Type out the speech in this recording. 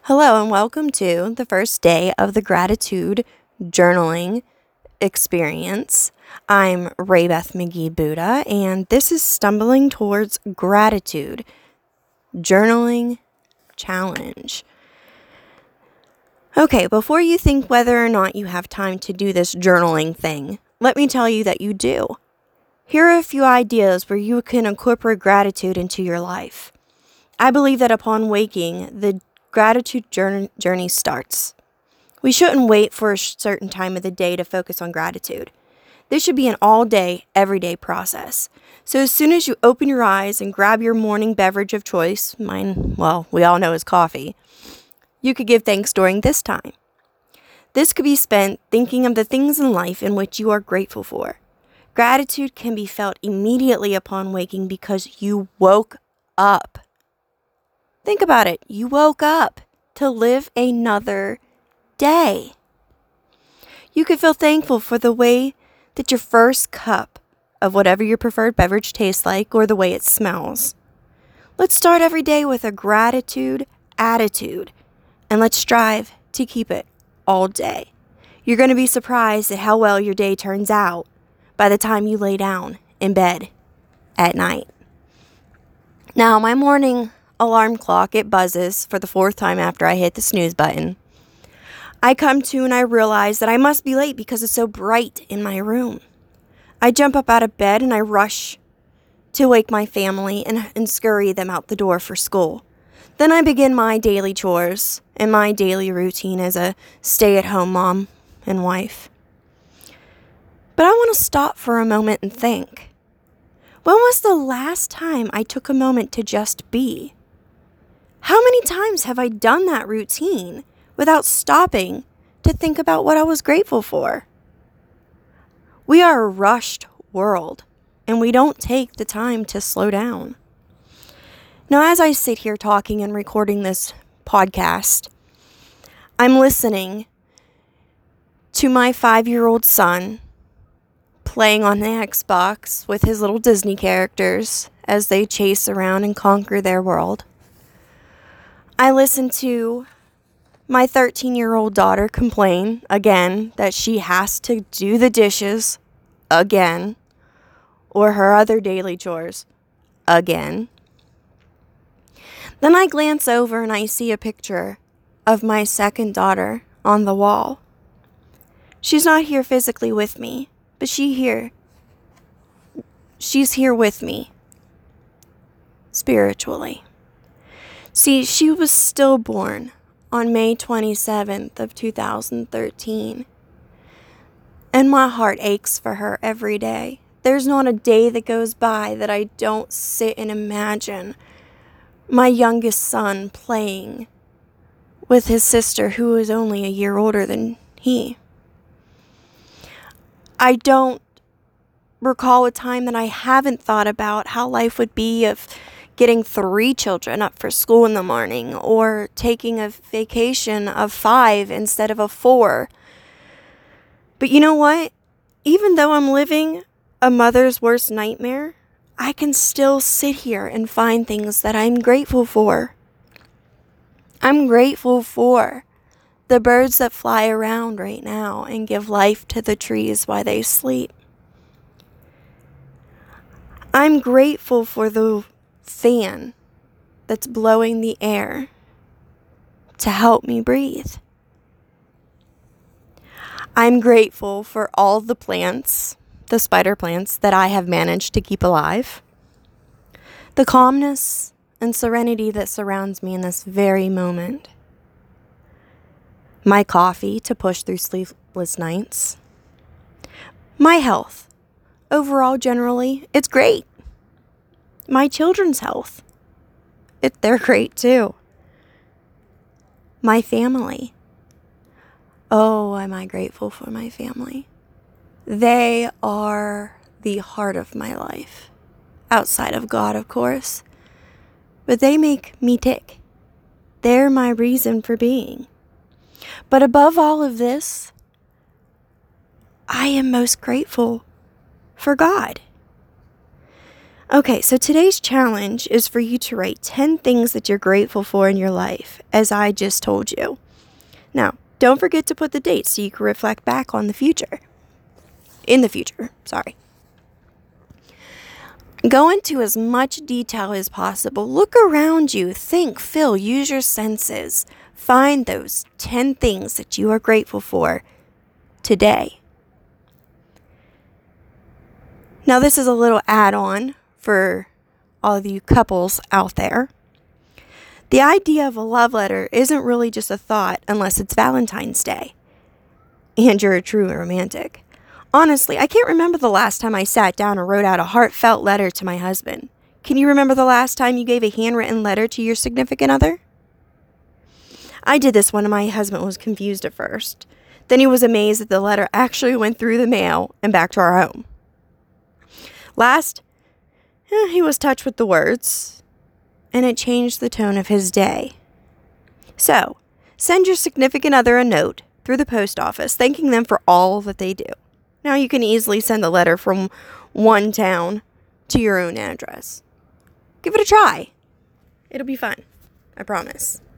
Hello, and welcome to the first day of the gratitude journaling experience. I'm Ray Beth McGee Buddha, and this is Stumbling Towards Gratitude Journaling Challenge. Okay, before you think whether or not you have time to do this journaling thing, let me tell you that you do. Here are a few ideas where you can incorporate gratitude into your life. I believe that upon waking, the gratitude journey starts. We shouldn't wait for a certain time of the day to focus on gratitude. This should be an all-day, everyday process. So as soon as you open your eyes and grab your morning beverage of choice, mine, well, we all know is coffee, you could give thanks during this time. This could be spent thinking of the things in life in which you are grateful for. Gratitude can be felt immediately upon waking because you woke up. Think about it. You woke up to live another day. You could feel thankful for the way that your first cup of whatever your preferred beverage tastes like or the way it smells. Let's start every day with a gratitude attitude, and let's strive to keep it all day. You're going to be surprised at how well your day turns out by the time you lay down in bed at night. Now, my morning alarm clock, it buzzes for the fourth time after I hit the snooze button. I come to and I realize that I must be late because it's so bright in my room. I jump up out of bed and I rush to wake my family and scurry them out the door for school. Then I begin my daily chores and my daily routine as a stay-at-home mom and wife. But I want to stop for a moment and think. When was the last time I took a moment to just be? How many times have I done that routine without stopping to think about what I was grateful for? We are a rushed world, and we don't take the time to slow down. Now, as I sit here talking and recording this podcast, I'm listening to my 5-year-old son playing on the Xbox with his little Disney characters as they chase around and conquer their world. I listen to my 13-year-old daughter complain again that she has to do the dishes again or her other daily chores again. Then I glance over and I see a picture of my second daughter on the wall. She's not here physically with me, but she's here with me spiritually. See, she was stillborn on May 27th of 2013. And my heart aches for her every day. There's not a day that goes by that I don't sit and imagine my youngest son playing with his sister who is only a year older than he. I don't recall a time that I haven't thought about how life would be if getting 3 children up for school in the morning or taking a vacation of 5 instead of a 4. But you know what? Even though I'm living a mother's worst nightmare, I can still sit here and find things that I'm grateful for. I'm grateful for the birds that fly around right now and give life to the trees while they sleep. I'm grateful for the fan that's blowing the air to help me breathe. I'm grateful for all the plants, the spider plants that I have managed to keep alive. The calmness and serenity that surrounds me in this very moment. My coffee to push through sleepless nights. My health. Overall, generally, it's great. My children's health. They're great too. My family. Oh, am I grateful for my family. They are the heart of my life. Outside of God, of course. But they make me tick. They're my reason for being. But above all of this, I am most grateful for God. Okay, so today's challenge is for you to write 10 things that you're grateful for in your life, as I just told you. Now, don't forget to put the date so you can reflect back on the future. In the future, sorry. Go into as much detail as possible. Look around you. Think, feel, use your senses. Find those 10 things that you are grateful for today. Now, this is a little add-on for all of you couples out there. The idea of a love letter isn't really just a thought unless it's Valentine's Day and you're a true romantic. Honestly, I can't remember the last time I sat down and wrote out a heartfelt letter to my husband. Can you remember the last time you gave a handwritten letter to your significant other? I did this when my husband was confused at first. Then he was amazed that the letter actually went through the mail and back to our home. Last, he was touched with the words, and it changed the tone of his day. So, send your significant other a note through the post office, thanking them for all that they do. Now you can easily send the letter from one town to your own address. Give it a try. It'll be fun. I promise.